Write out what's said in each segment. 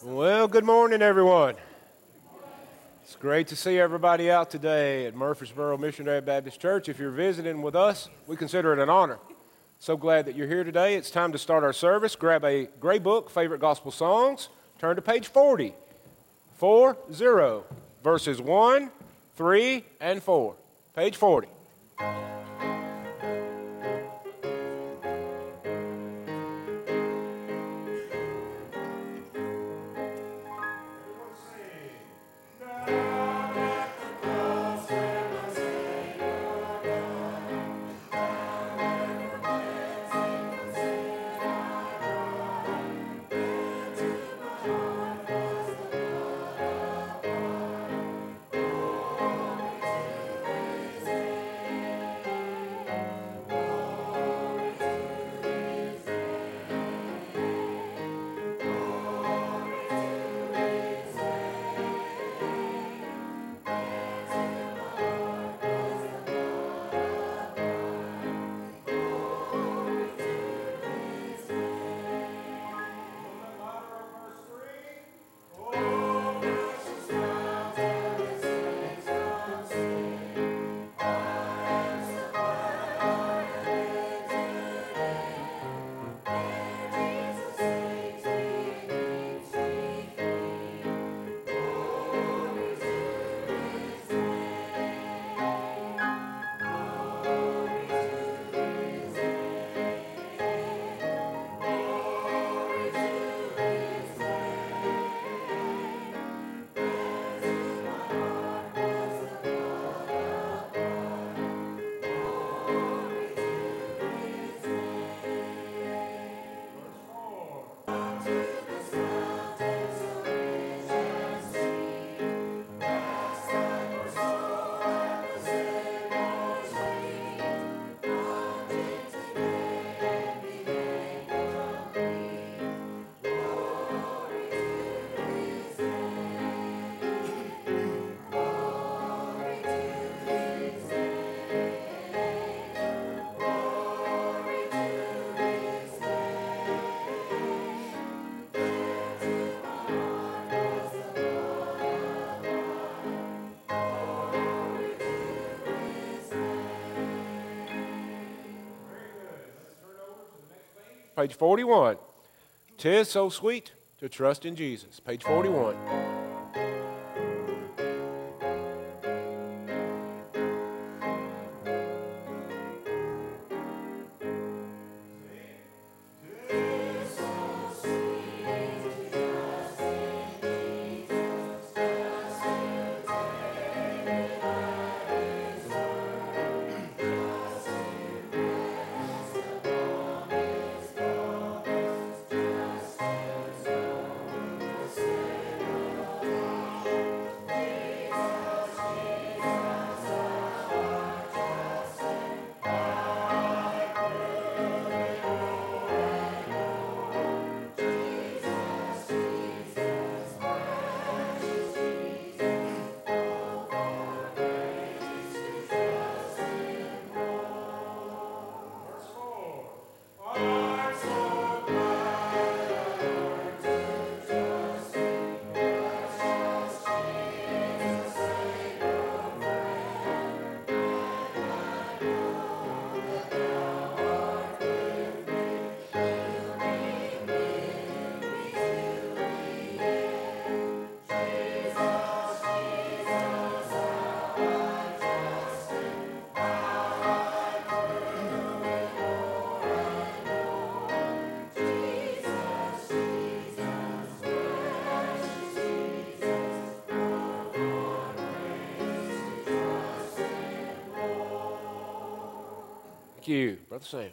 Well, good morning, everyone. It's great to see everybody out today at Murfreesboro Missionary Baptist Church. If you're visiting with us, we consider it an honor. So glad that you're here today. It's time to start our service. Grab a gray book, favorite gospel songs, turn to page 40, verses 1, 3, and 4. Page 40. Page 41. 'Tis so sweet to trust in Jesus. Page 41. Thank you, Brother Sam.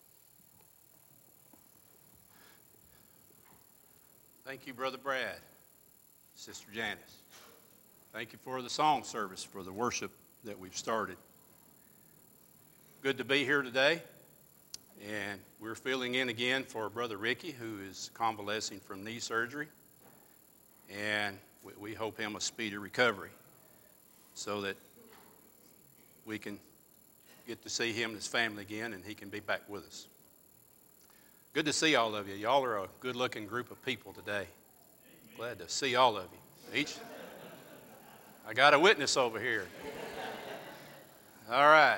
Thank you, Brother Brad, Sister Janice. Thank you for the song service, for the worship that we've started. Good to be here today, and we're filling in again for Brother Ricky, who is convalescing from knee surgery, and we hope him a speedy recovery so that we can get to see him and his family again, and he can be back with us. Good to see all of you. Y'all are a good-looking group of people today. Glad to see all of you. I got a witness over here. All right.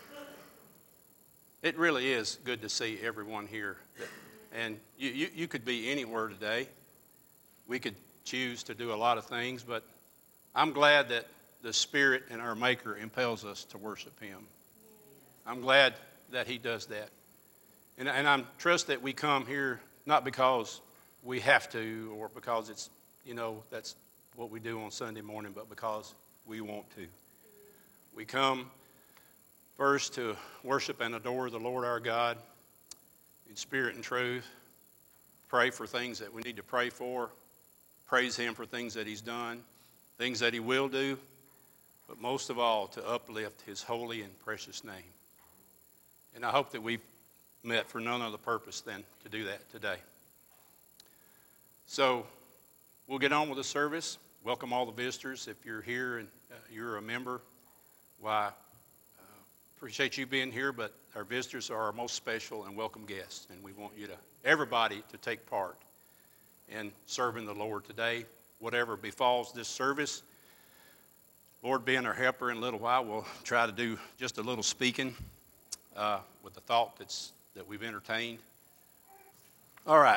It really is good to see everyone here. And you could be anywhere today. We could choose to do a lot of things, but I'm glad that the Spirit and our Maker impels us to worship Him. I'm glad that He does that. And I'm trust that we come here not because we have to or because it's, that's what we do on Sunday morning, but because we want to. We come first to worship and adore the Lord our God in spirit and truth, pray for things that we need to pray for, praise Him for things that He's done, things that He will do, but most of all, to uplift His holy and precious name. And I hope that we've met for none other purpose than to do that today. So we'll get on with the service. Welcome all the visitors. If you're here and you're a member, why, appreciate you being here, but our visitors are our most special and welcome guests, and we want everybody to take part in serving the Lord today. Whatever befalls this service, Lord being our helper in a little while, we'll try to do just a little speaking with the thought that we've entertained. All right.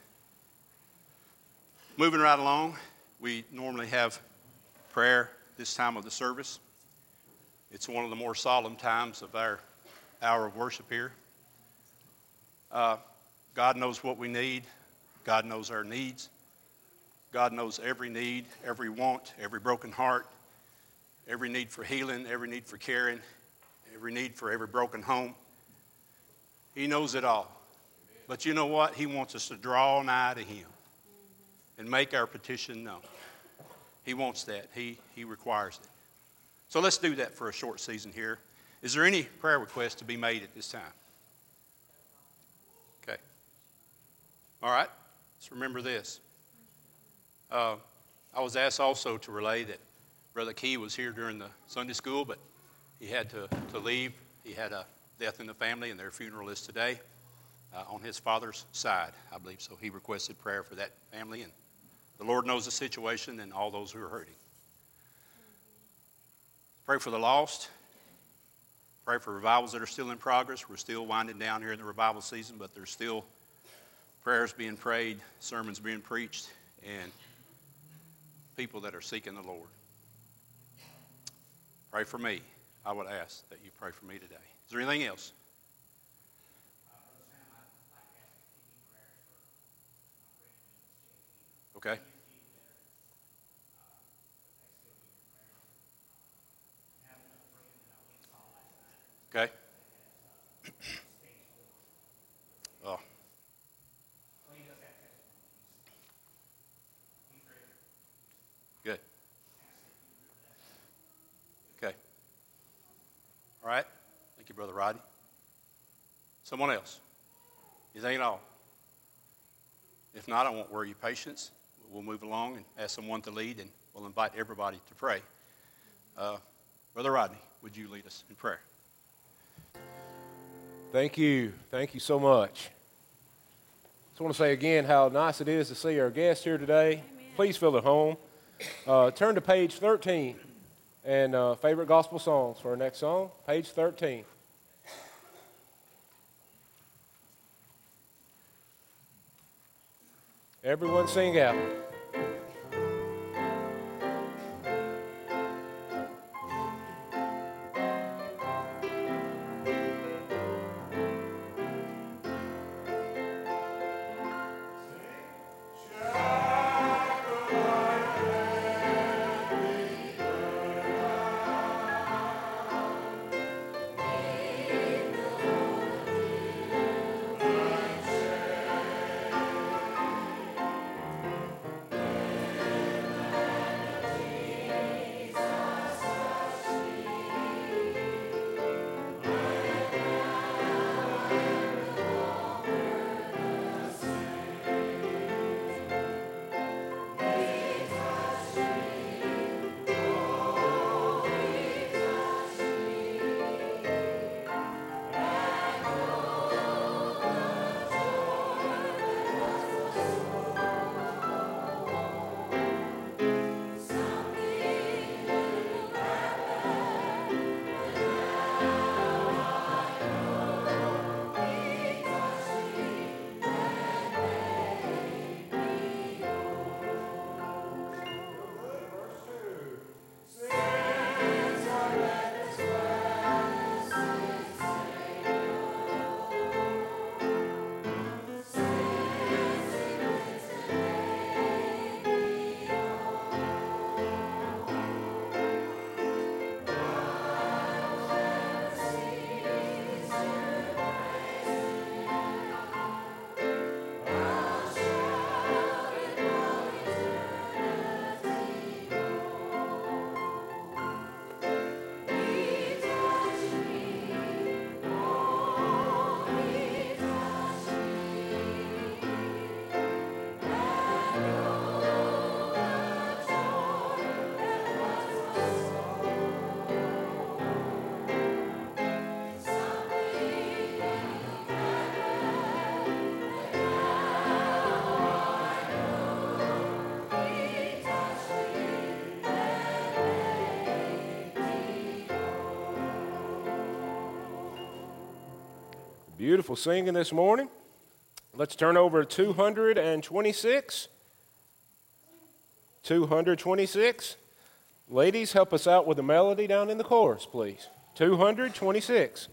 Moving right along, we normally have prayer this time of the service. It's one of the more solemn times of our hour of worship here. God knows what we need. God knows our needs. God knows every need, every want, every broken heart, every need for healing, every need for caring, every need for every broken home. He knows it all. But you know what? He wants us to draw nigh to Him and make our petition known. He wants that. He requires it. So let's do that for a short season here. Is there any prayer requests to be made at this time? Okay. All right. Let's remember this. I was asked also to relay that Brother Key was here during the Sunday school, but he had to leave. He had a death in the family, and their funeral is today on his father's side, I believe. So he requested prayer for that family, and the Lord knows the situation and all those who are hurting. Pray for the lost. Pray for revivals that are still in progress. We're still winding down here in the revival season, but there's still prayers being prayed, sermons being preached, and people that are seeking the Lord. Pray for me. I would ask that you pray for me today. Is there anything else? Okay. Okay. Oh. Good. Okay. All right. Thank you, Brother Rodney. Someone else? Anything at all? If not, I won't worry your patience. We'll move along and ask someone to lead, and we'll invite everybody to pray. Brother Rodney, would you lead us in prayer? Thank you. Thank you so much. Just want to say again how nice it is to see our guests here today. Amen. Please feel at home. Turn to page 13 and favorite gospel songs for our next song, page 13. Everyone sing out. beautiful singing this morning. Let's turn over to 226. 226. Ladies, help us out with the melody down in the chorus, please. 226.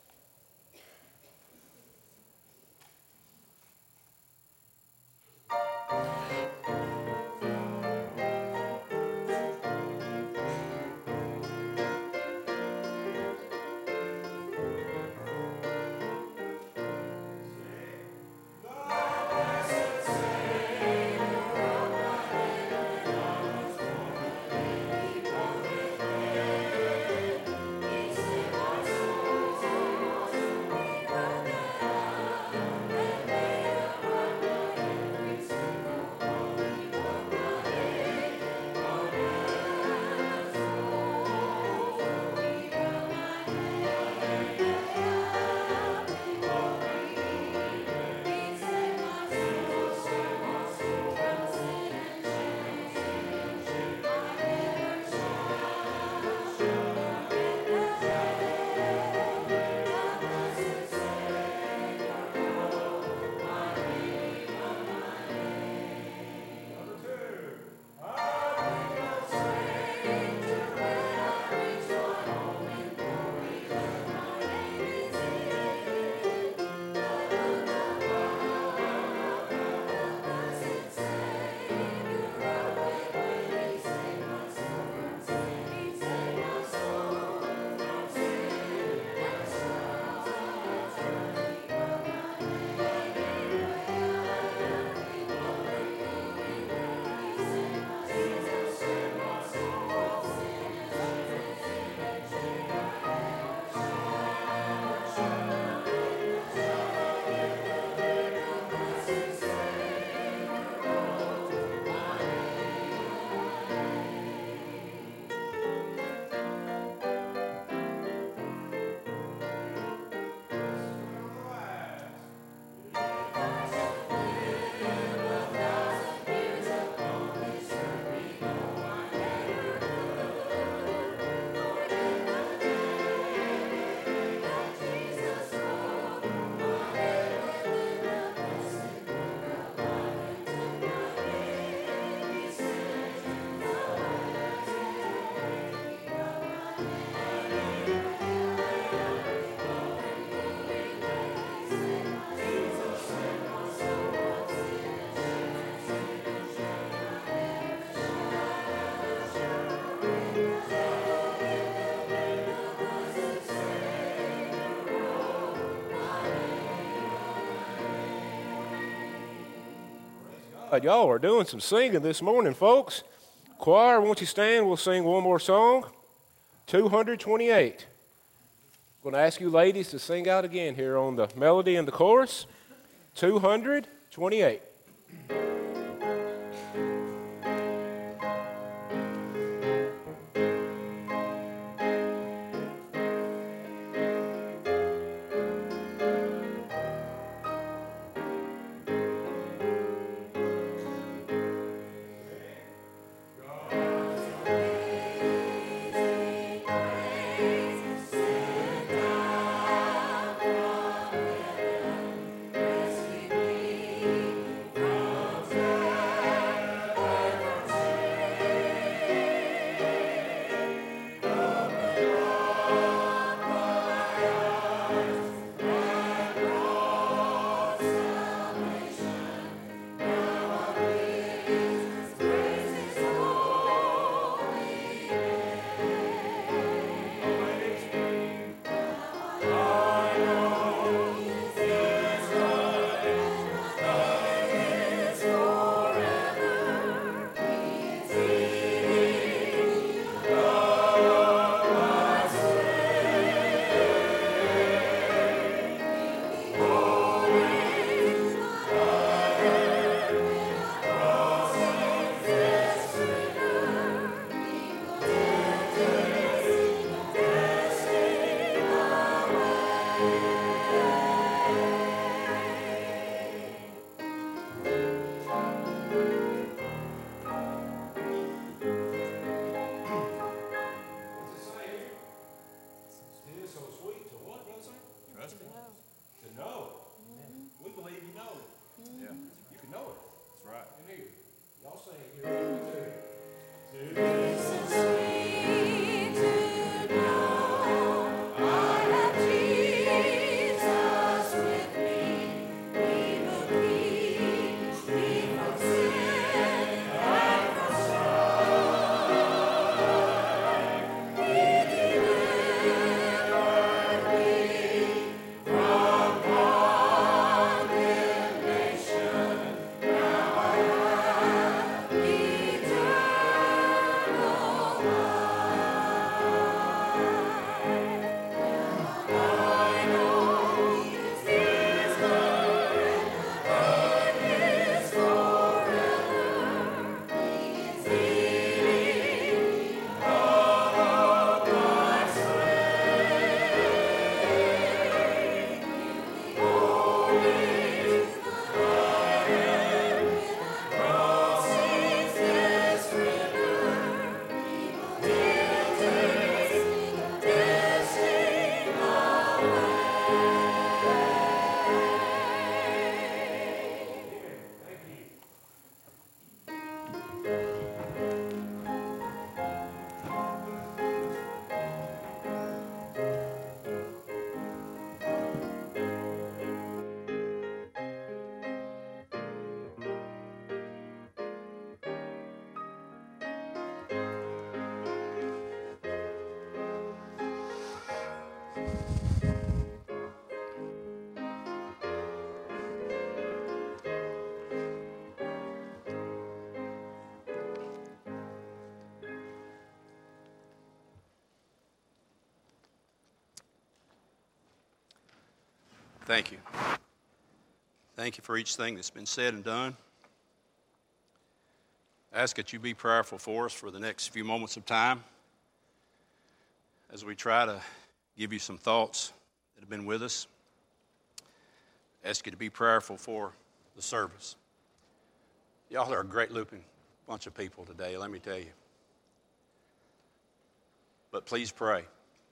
Y'all are doing some singing this morning, folks. Choir, won't you stand? We'll sing one more song. 228. I'm going to ask you ladies to sing out again here on the melody and the chorus. 228. thank you. Thank you for each thing that's been said and done. I ask that you be prayerful for us for the next few moments of time as we try to give you some thoughts that have been with us. I ask you to be prayerful for the service. Y'all are a great-looking bunch of people today, let me tell you. But please pray.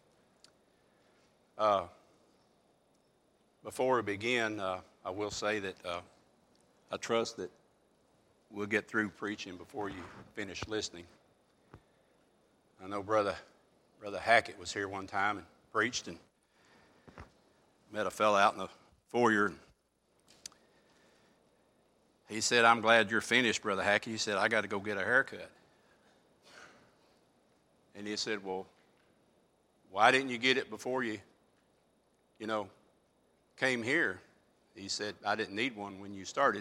Before we begin, I will say that I trust that we'll get through preaching before you finish listening. I know Brother Hackett was here one time and preached, and met a fella out in the foyer. He said, "I'm glad you're finished, Brother Hackett." He said, "I got to go get a haircut." And he said, "Well, why didn't you get it before you came here?" He said, "I didn't need one when you started."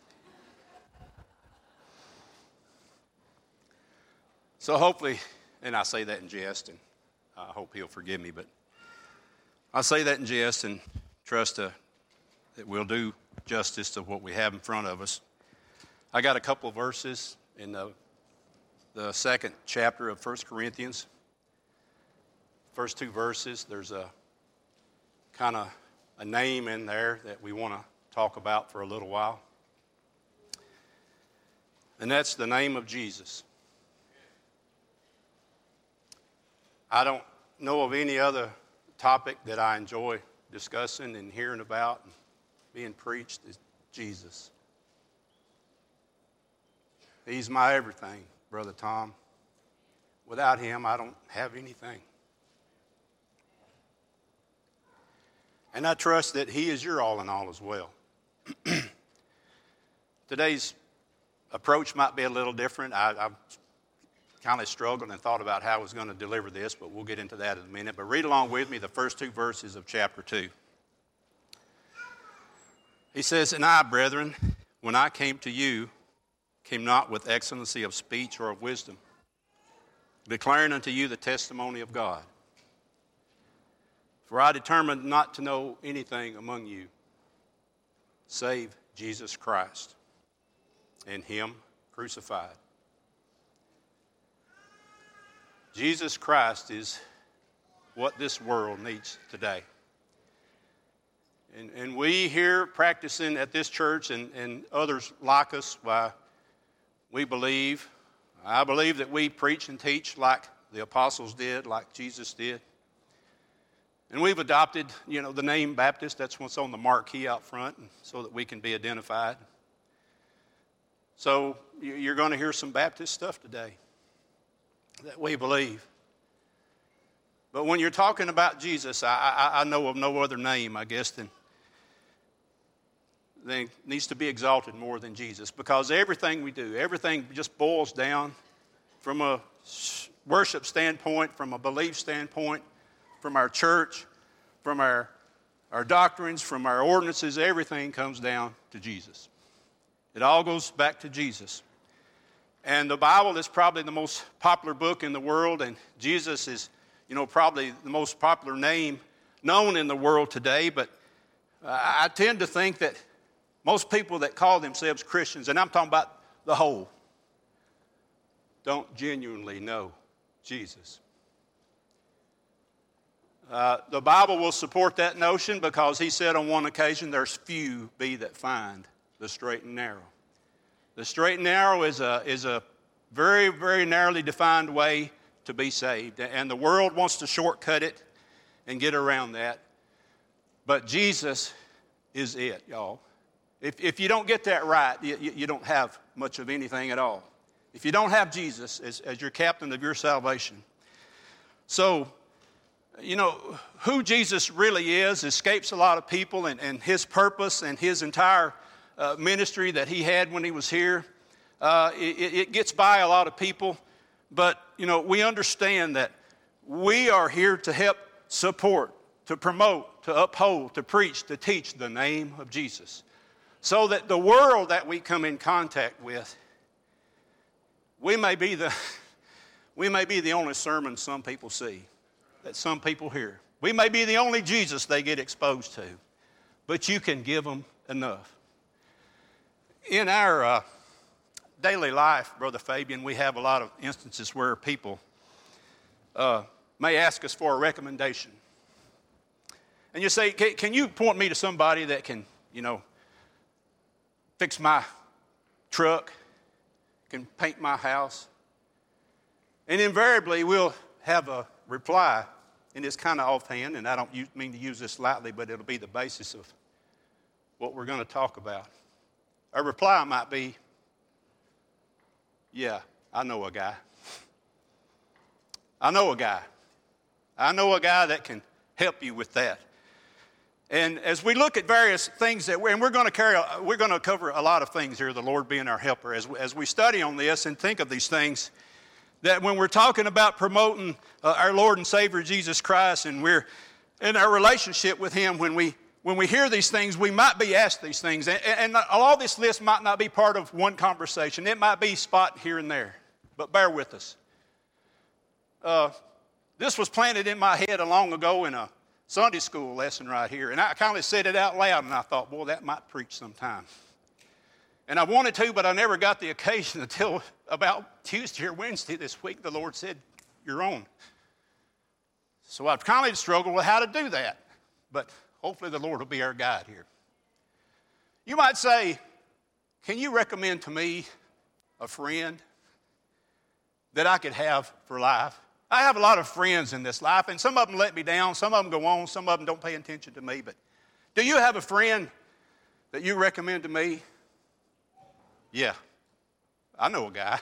So hopefully, and I say that in jest, and I hope he'll forgive me, but I say that in jest and trust that we'll do justice to what we have in front of us. I got a couple of verses in the second chapter of 1 Corinthians. First two verses, there's a kind of a name in there that we want to talk about for a little while. And that's the name of Jesus. I don't know of any other topic that I enjoy discussing and hearing about and being preached is Jesus. He's my everything, Brother Tom. Without him, I don't have anything. And I trust that he is your all in all as well. Today's approach might be a little different. I've kind of struggled and thought about how I was going to deliver this, but we'll get into that in a minute. But read along with me the first two verses of chapter 2. He says, "And I, brethren, when I came to you, came not with excellency of speech or of wisdom, declaring unto you the testimony of God. For I determined not to know anything among you, save Jesus Christ, and him crucified." Jesus Christ is what this world needs today. And we here practicing at this church and others like us, I believe that we preach and teach like the apostles did, like Jesus did. And we've adopted, the name Baptist. That's what's on the marquee out front, so that we can be identified. So you're going to hear some Baptist stuff today that we believe. But when you're talking about Jesus, I know of no other name, I guess, than needs to be exalted more than Jesus. Because everything we do, everything just boils down from a worship standpoint, from a belief standpoint, from our church, from our doctrines, from our ordinances, everything comes down to Jesus. It all goes back to Jesus. And the Bible is probably the most popular book in the world, and Jesus is, probably the most popular name known in the world today. But I tend to think that most people that call themselves Christians, and I'm talking about the whole, don't genuinely know Jesus. The Bible will support that notion because he said on one occasion, "There's few be that find the straight and narrow." The straight and narrow is a very, very narrowly defined way to be saved. And the world wants to shortcut it and get around that. But Jesus is it, y'all. If you don't get that right, you don't have much of anything at all. If you don't have Jesus as your captain of your salvation. So, who Jesus really is escapes a lot of people, and his purpose and his entire ministry that he had when he was here. It gets by a lot of people, but, we understand that we are here to help support, to promote, to uphold, to preach, to teach the name of Jesus. So that the world that we come in contact with, we may be the only sermon some people see, that some people hear. We may be the only Jesus they get exposed to. but you can give them enough. In our daily life, Brother Fabian, we have a lot of instances where people may ask us for a recommendation. And you say, can you point me to somebody that can, fix my truck, can paint my house? And invariably, we'll have a reply, and it's kind of offhand, and I don't mean to use this lightly, but it'll be the basis of what we're going to talk about. A reply might be, yeah, I know a guy. I know a guy. I know a guy that can help you with that. And as we look at various things we're going to cover a lot of things here, the Lord being our helper, as we study on this and think of these things, that when we're talking about promoting our Lord and Savior Jesus Christ, and we're in our relationship with Him, when we hear these things, we might be asked these things. And all this list might not be part of one conversation. It might be spot here and there. But bear with us. This was planted in my head long ago in a Sunday school lesson right here. And I kind of said it out loud, and I thought, boy, that might preach sometime. And I wanted to, but I never got the occasion until about Tuesday or Wednesday this week. The Lord said, you're on. So I've kind of struggled with how to do that. But hopefully the Lord will be our guide here. You might say, can you recommend to me a friend that I could have for life? I have a lot of friends in this life, and some of them let me down, some of them go on, some of them don't pay attention to me. But do you have a friend that you recommend to me? Yeah, I know a guy,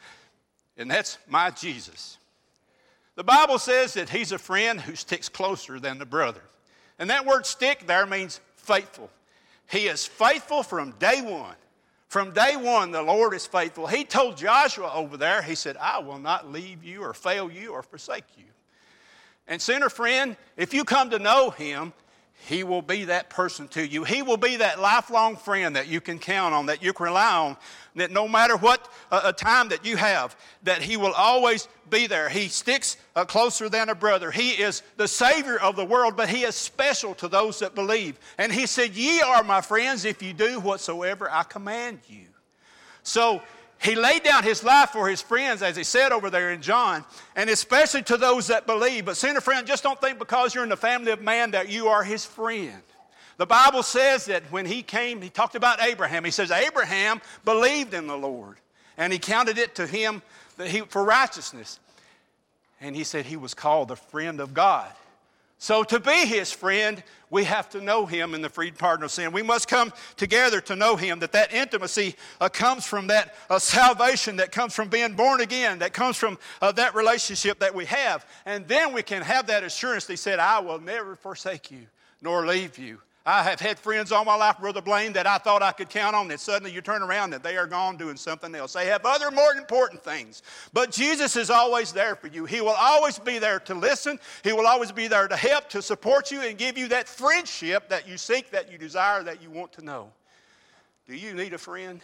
and that's my Jesus. The Bible says that He's a friend who sticks closer than the brother. And that word stick there means faithful. He is faithful from day one. From day one, the Lord is faithful. He told Joshua over there, He said, I will not leave you or fail you or forsake you. And sinner friend, if you come to know Him, He will be that person to you. He will be that lifelong friend that you can count on, that you can rely on, that no matter what a time that you have, that He will always be there. He sticks closer than a brother. He is the Savior of the world, but He is special to those that believe. And He said, ye are my friends if you do whatsoever I command you. So He laid down His life for His friends, as He said over there in John, and especially to those that believe. But sinner friend, just don't think because you're in the family of man that you are His friend. The Bible says that when He came, He talked about Abraham. He says, Abraham believed in the Lord, and He counted it to him for righteousness. And He said He was called the friend of God. So to be His friend, we have to know Him in the freed pardon of sin. We must come together to know Him, that intimacy comes from that salvation, that comes from being born again, that comes from that relationship that we have. And then we can have that assurance. He said, I will never forsake you nor leave you. I have had friends all my life, Brother Blaine, that I thought I could count on, that suddenly you turn around and they are gone doing something else. They have other more important things. But Jesus is always there for you. He will always be there to listen. He will always be there to help, to support you, and give you that friendship that you seek, that you desire, that you want to know. Do you need a friend?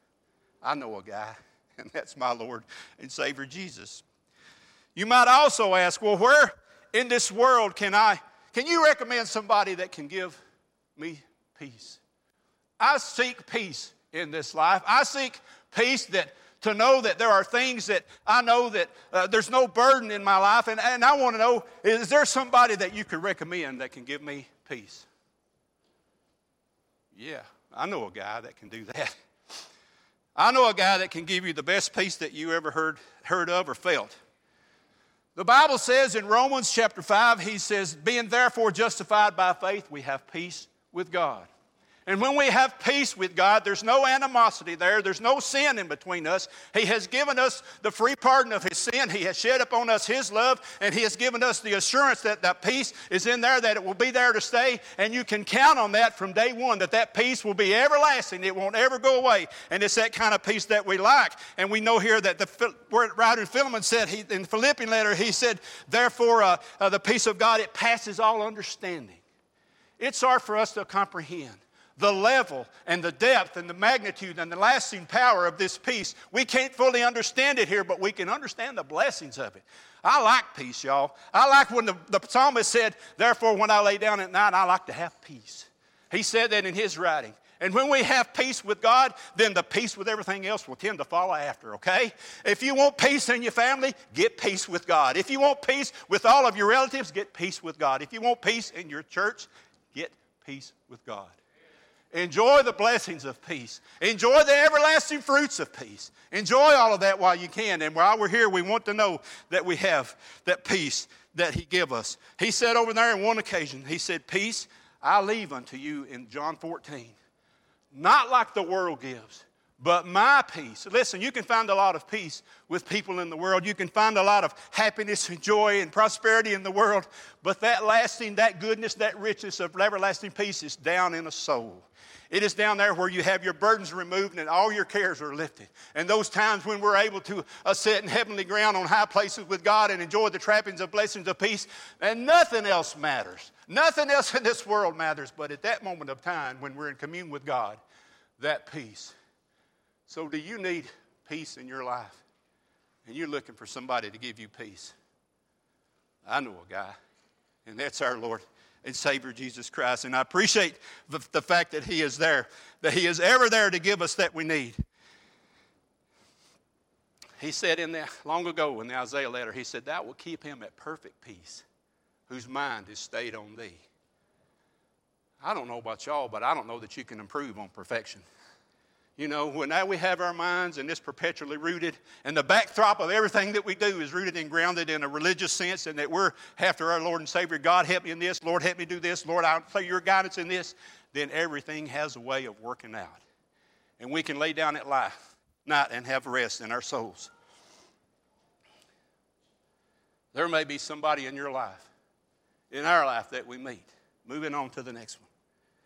I know a guy, and that's my Lord and Savior Jesus. You might also ask, well, where in this world can you recommend somebody that can give me peace? I seek peace in this life. I seek peace to know that there are things that I know that there's no burden in my life. And I want to know, is there somebody that you could recommend that can give me peace? Yeah, I know a guy that can do that. I know a guy that can give you the best peace that you ever heard of or felt. The Bible says in Romans chapter 5, he says, being therefore justified by faith, we have peace with God. And when we have peace with God, there's no animosity there. There's no sin in between us. He has given us the free pardon of His sin. He has shed upon us His love, and He has given us the assurance that that peace is in there, that it will be there to stay, and you can count on that from day one, that peace will be everlasting. It won't ever go away, and it's that kind of peace that we like. And we know here that the writer in Philemon said, in the Philippian letter, he said, therefore, the peace of God, it passes all understanding. It's hard for us to comprehend the level and the depth and the magnitude and the lasting power of this peace. We can't fully understand it here, but we can understand the blessings of it. I like peace, y'all. I like when the psalmist said, therefore, when I lay down at night, I like to have peace. He said that in his writing. And when we have peace with God, then the peace with everything else will tend to follow after, okay? If you want peace in your family, get peace with God. If you want peace with all of your relatives, get peace with God. If you want peace in your church, get peace with God. Enjoy the blessings of peace. Enjoy the everlasting fruits of peace. Enjoy all of that while you can. And while we're here, we want to know that we have that peace that he give us. He said over there on one occasion, he said, peace I leave unto you in John 14. Not like the world gives, but my peace. Listen, you can find a lot of peace with people in the world. You can find a lot of happiness and joy and prosperity in the world. But that lasting, that goodness, that richness of everlasting peace is down in a soul. It is down there where you have your burdens removed and all your cares are lifted. And those times when we're able to sit in heavenly ground on high places with God and enjoy the trappings of blessings of peace, and nothing else matters. Nothing else in this world matters. But at that moment of time when we're in commune with God, that peace. So do you need peace in your life? And you're looking for somebody to give you peace? I know a guy, and that's our Lord and Savior Jesus Christ. And I appreciate the fact that he is there, that he is ever there to give us that we need. He said long ago in the Isaiah letter, he said, thou wilt keep him at perfect peace, whose mind is stayed on thee. I don't know about y'all, but I don't know that you can improve on perfection. You know, when now we have our minds and it's perpetually rooted, and the backdrop of everything that we do is rooted and grounded in a religious sense, and that we're after our Lord and Savior, God help me in this, Lord help me do this, Lord I'll play your guidance in this, then everything has a way of working out. And we can lay down at night and have rest in our souls. There may be somebody in your life, in our life that we meet. Moving on to the next one.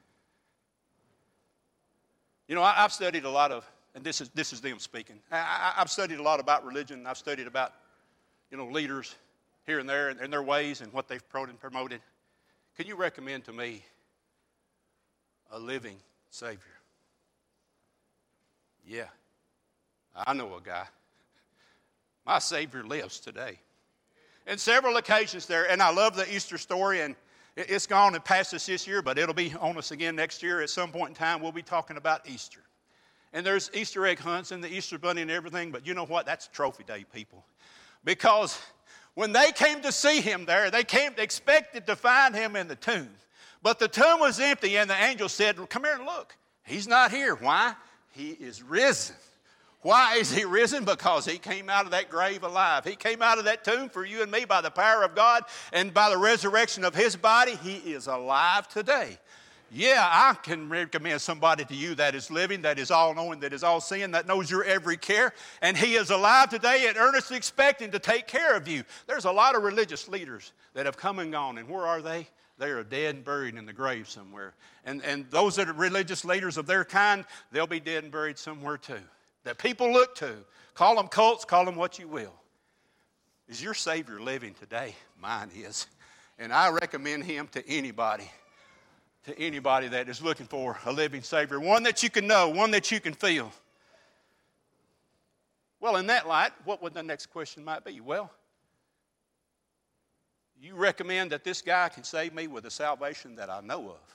You know, I've studied a lot of, and this is them speaking. I've studied a lot about religion. I've studied about, leaders here and there and their ways and what they've promoted. Can you recommend to me a living Savior? Yeah, I know a guy. My Savior lives today. And several occasions there, and I love the Easter story, and it's gone and past us this year, but it'll be on us again next year. At some point in time, we'll be talking about Easter. And there's Easter egg hunts and the Easter bunny and everything, but you know what? That's Trophy Day, people. Because when they came to see him there, they expected to find him in the tomb. But the tomb was empty, and the angel said, well, come here and look. He's not here. Why? He is risen. Why is he risen? Because he came out of that grave alive. He came out of that tomb for you and me by the power of God and by the resurrection of his body. He is alive today. Yeah, I can recommend somebody to you that is living, that is all-knowing, that is all-seeing, that knows your every care. And he is alive today and earnestly expecting to take care of you. There's a lot of religious leaders that have come and gone. And where are they? They are dead and buried in the grave somewhere. And those that are religious leaders of their kind, they'll be dead and buried somewhere too. That people look to. Call them cults, call them what you will. Is your Savior living today? Mine is. And I recommend him to anybody that is looking for a living Savior. One that you can know, one that you can feel. Well, in that light, what would the next question might be? Well, you recommend that this guy can save me with a salvation that I know of.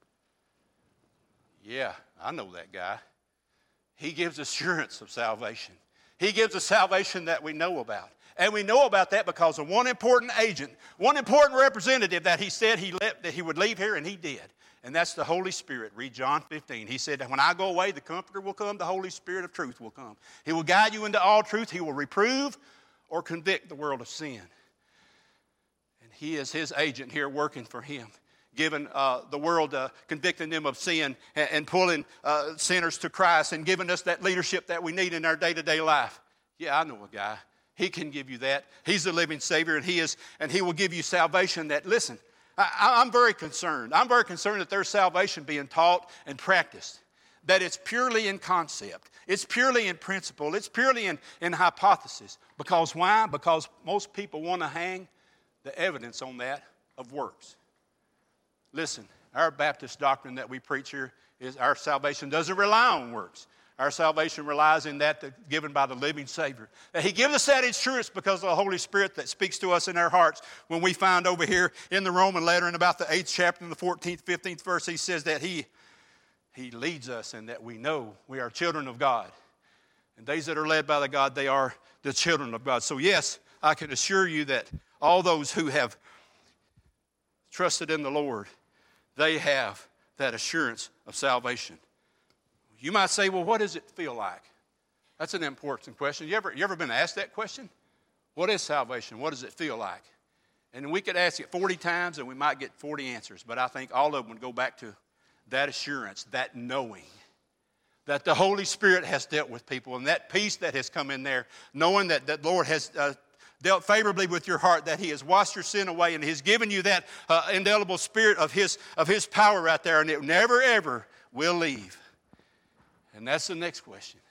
Yeah, I know that guy. He gives assurance of salvation. He gives a salvation that we know about. And we know about that because of one important agent, one important representative that he said that he would leave here, and he did. And that's the Holy Spirit. Read John 15. He said that when I go away, the Comforter will come, the Holy Spirit of truth will come. He will guide you into all truth. He will reprove or convict the world of sin. And he is his agent here working for him, giving the world, convicting them of sin and pulling sinners to Christ and giving us that leadership that we need in our day-to-day life. Yeah, I know a guy. He can give you that. He's the living Savior, and he will give you salvation that, listen, I'm very concerned. I'm very concerned that there's salvation being taught and practiced, that it's purely in concept. It's purely in principle. It's purely in hypothesis. Because why? Because most people want to hang the evidence on that of works. Listen, our Baptist doctrine that we preach here is our salvation doesn't rely on works. Our salvation relies in that given by the living Savior. That He gives us that assurance because of the Holy Spirit that speaks to us in our hearts. When we find over here in the Roman letter in about the 8th chapter and the 14th, 15th verse, he says that He leads us and that we know we are children of God. And those that are led by the God, they are the children of God. So yes, I can assure you that all those who have trusted in the Lord, they have that assurance of salvation. You might say, well, what does it feel like? That's an important question. You ever been asked that question? What is salvation? What does it feel like? And we could ask it 40 times and we might get 40 answers, but I think all of them would go back to that assurance, that knowing that the Holy Spirit has dealt with people and that peace that has come in there, knowing that the Lord has dealt favorably with your heart, that He has washed your sin away and He's given you that indelible spirit of His power right there, and it never, ever will leave. And that's the next question.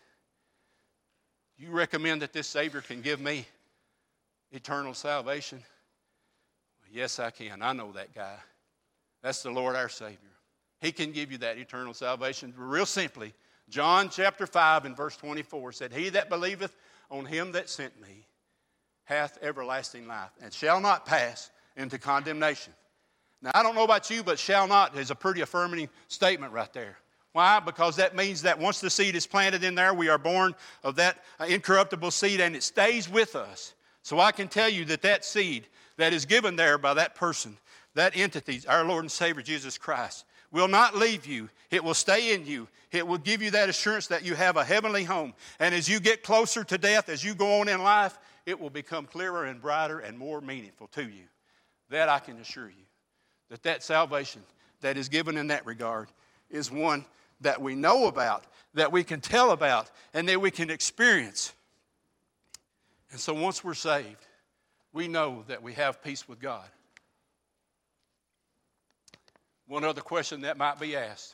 You recommend that this Savior can give me eternal salvation? Yes, I can. I know that guy. That's the Lord our Savior. He can give you that eternal salvation. Real simply, John chapter 5 and verse 24 said, He that believeth on Him that sent me hath everlasting life, and shall not pass into condemnation. Now, I don't know about you, but shall not is a pretty affirming statement right there. Why? Because that means that once the seed is planted in there, we are born of that incorruptible seed, and it stays with us. So I can tell you that that seed that is given there by that person, that entity, our Lord and Savior Jesus Christ, will not leave you. It will stay in you. It will give you that assurance that you have a heavenly home. And as you get closer to death, as you go on in life, it will become clearer and brighter and more meaningful to you. That I can assure you. That salvation that is given in that regard is one that we know about, that we can tell about, and that we can experience. And so once we're saved, we know that we have peace with God. One other question that might be asked,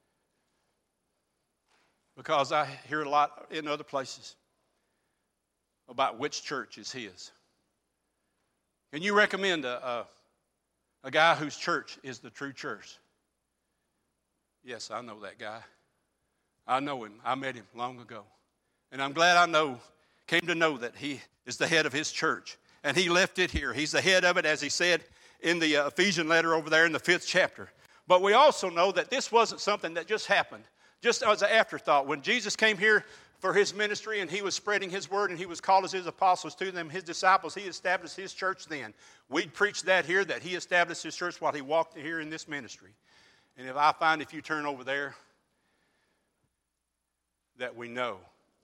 because I hear a lot in other places about which church is His. Can you recommend a guy whose church is the true church? Yes, I know that guy. I know him. I met him long ago. And I'm glad came to know that he is the head of his church. And he left it here. He's the head of it, as he said in the Ephesian letter over there in the 5th chapter. But we also know that this wasn't something that just happened, just as an afterthought. When Jesus came here for His ministry and He was spreading His word and He was called as His apostles to them, His disciples, He established His church then. We'd preach that here, that He established His church while He walked here in this ministry. And if you turn over there, that we know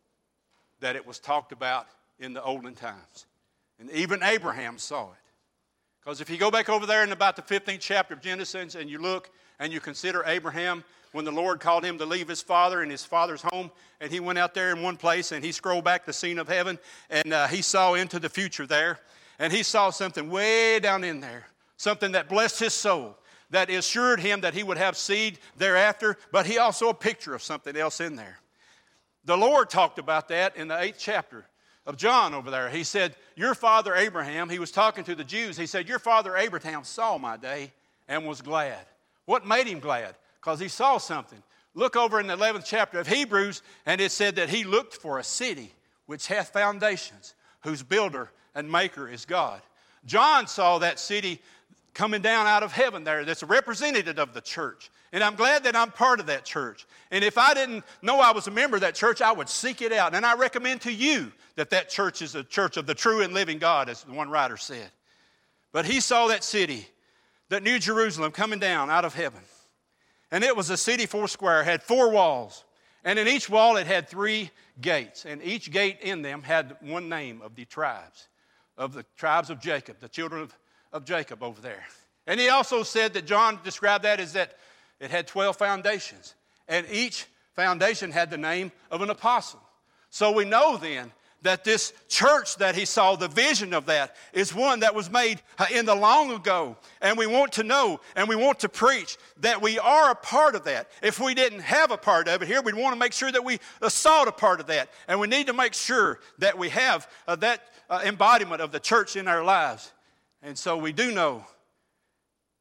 that it was talked about in the olden times. And even Abraham saw it. Because if you go back over there in about the 15th chapter of Genesis and you look and you consider Abraham, when the Lord called him to leave his father and his father's home, and he went out there in one place and he scrolled back the scene of heaven and he saw into the future there. And he saw something way down in there, something that blessed his soul, that assured him that he would have seed thereafter, but he also a picture of something else in there. The Lord talked about that in the 8th chapter of John over there. He said, your father Abraham, he was talking to the Jews, he said, your father Abraham saw my day and was glad. What made him glad? Because he saw something. Look over in the 11th chapter of Hebrews, and it said that he looked for a city which hath foundations, whose builder and maker is God. John saw that city coming down out of heaven there that's a representative of the church. And I'm glad that I'm part of that church. And if I didn't know I was a member of that church, I would seek it out. And I recommend to you that church is a church of the true and living God, as one writer said. But he saw that city, that New Jerusalem, coming down out of heaven. And it was a city foursquare, had 4 walls. And in each wall it had 3 gates. And each gate in them had one name of the tribes of Jacob, the children of Jacob over there. And he also said that John described that as that it had 12 foundations. And each foundation had the name of an apostle. So we know then that this church that he saw, the vision of that, is one that was made in the long ago. And we want to know and we want to preach that we are a part of that. If we didn't have a part of it here, we'd want to make sure that we sought a part of that. And we need to make sure that we have that embodiment of the church in our lives. And so we do know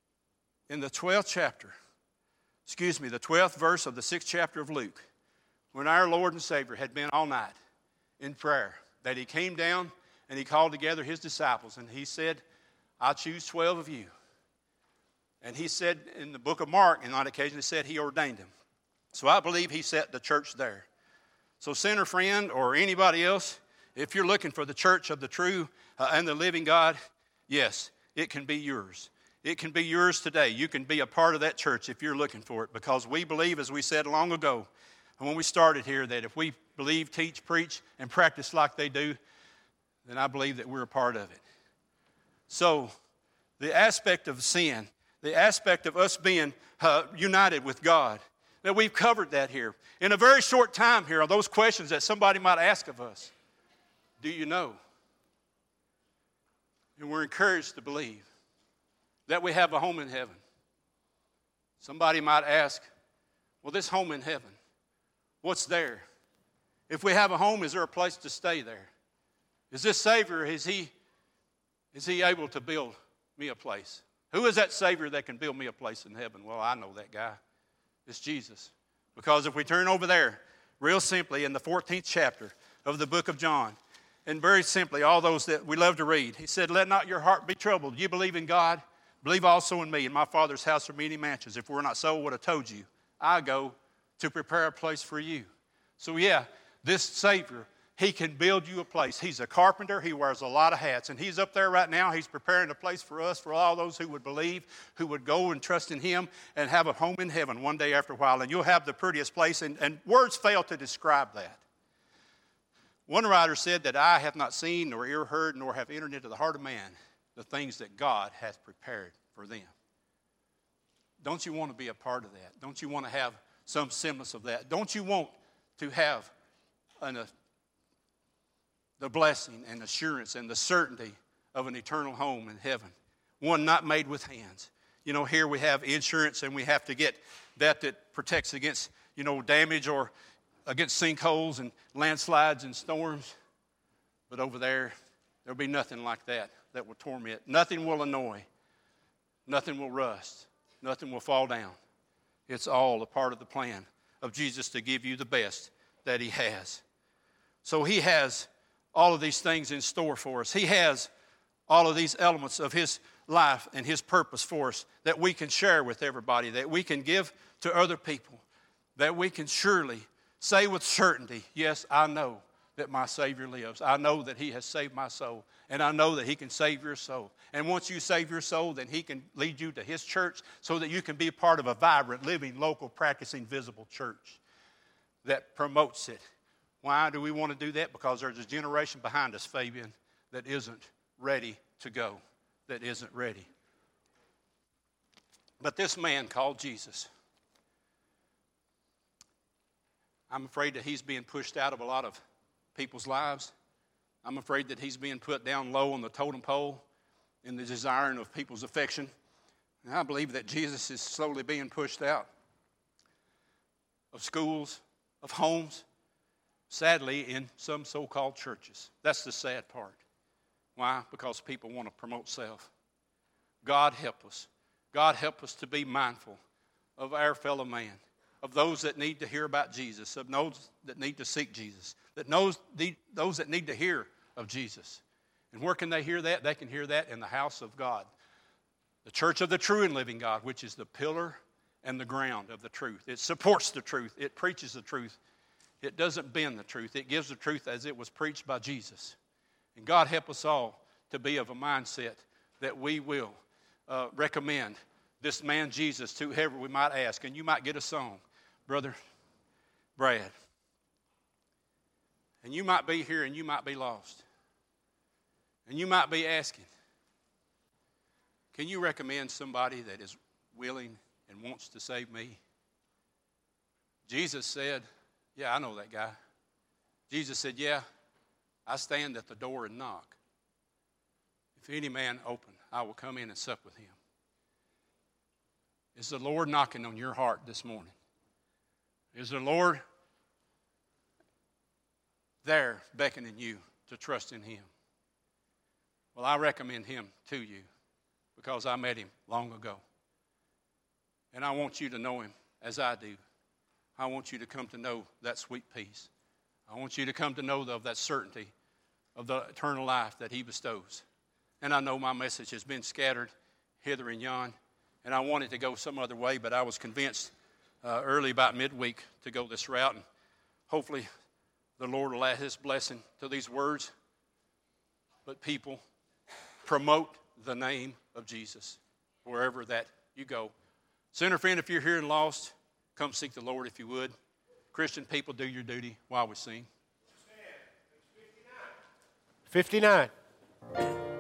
in the 12th verse of the 6th chapter of Luke, when our Lord and Savior had been all night in prayer, that he came down and he called together his disciples, and he said, "I'll choose 12 of you." And he said in the book of Mark, and on occasion, he said he ordained them. So I believe he set the church there. So sinner friend or anybody else, if you're looking for the church of the true and the living God, yes, it can be yours. It can be yours today. You can be a part of that church if you're looking for it, because we believe, as we said long ago, when we started here, that if we believe, teach, preach, and practice like they do, then I believe that we're a part of it. So the aspect of sin, the aspect of us being united with God, that we've covered that here. In a very short time here are those questions that somebody might ask of us. Do you know? And we're encouraged to believe that we have a home in heaven. Somebody might ask, well, this home in heaven, what's there? If we have a home, is there a place to stay there? Is this Savior, is he able to build me a place? Who is that Savior that can build me a place in heaven? Well, I know that guy. It's Jesus. Because if we turn over there, real simply, in the 14th chapter of the book of John, and very simply, all those that we love to read, he said, "Let not your heart be troubled. You believe in God, believe also in me. In my Father's house are many mansions. If we're not so, I would have told you. I go to prepare a place for you." So yeah, this Savior, he can build you a place. He's a carpenter. He wears a lot of hats. And he's up there right now. He's preparing a place for us, for all those who would believe, who would go and trust in him and have a home in heaven one day after a while. And you'll have the prettiest place. And words fail to describe that. One writer said that eye hath not seen, nor ear heard, nor have entered into the heart of man the things that God hath prepared for them. Don't you want to be a part of that? Don't you want to have some semblance of that? Don't you want to have the blessing and assurance and the certainty of an eternal home in heaven, one not made with hands? You know, here we have insurance, and we have to get that protects against, damage or against sinkholes and landslides and storms. But over there, there'll be nothing like that will torment. Nothing will annoy. Nothing will rust. Nothing will fall down. It's all a part of the plan of Jesus to give you the best that he has. So he has all of these things in store for us. He has all of these elements of his life and his purpose for us that we can share with everybody, that we can give to other people, that we can surely say with certainty, yes, I know that my Savior lives. I know that he has saved my soul, and I know that he can save your soul. And once you save your soul, then he can lead you to his church so that you can be part of a vibrant, living, local, practicing, visible church that promotes it. Why do we want to do that? Because there's a generation behind us, Fabian, that isn't ready to go, that isn't ready. But this man called Jesus, I'm afraid that he's being pushed out of a lot of people's lives. I'm afraid that he's being put down low on the totem pole in the desiring of people's affection. And I believe that Jesus is slowly being pushed out of schools, of homes, sadly, in some so-called churches. That's the sad part. Why? Because people want to promote self. God help us. God help us to be mindful of our fellow man, of those that need to hear about Jesus, of those that need to seek Jesus, those that need to hear of Jesus. And where can they hear that? They can hear that in the house of God, the church of the true and living God, which is the pillar and the ground of the truth. It supports the truth. It preaches the truth. It doesn't bend the truth. It gives the truth as it was preached by Jesus. And God help us all to be of a mindset that we will recommend this man Jesus to whoever we might ask. And you might get a song, Brother Brad. And you might be here and you might be lost. And you might be asking, can you recommend somebody that is willing and wants to save me? Jesus said, yeah, I know that guy. Jesus said, yeah, I stand at the door and knock. If any man open, I will come in and sup with him. Is the Lord knocking on your heart this morning? Is the Lord there beckoning you to trust in him? Well, I recommend him to you because I met him long ago. And I want you to know him as I do. I want you to come to know that sweet peace. I want you to come to know of that certainty of the eternal life that he bestows. And I know my message has been scattered hither and yon, and I wanted to go some other way, but I was convinced early about midweek to go this route, and hopefully the Lord will add his blessing to these words. But people, promote the name of Jesus wherever that you go. Sinner friend, if you're here and lost, come seek the Lord if you would. Christian people, do your duty while we sing. 59.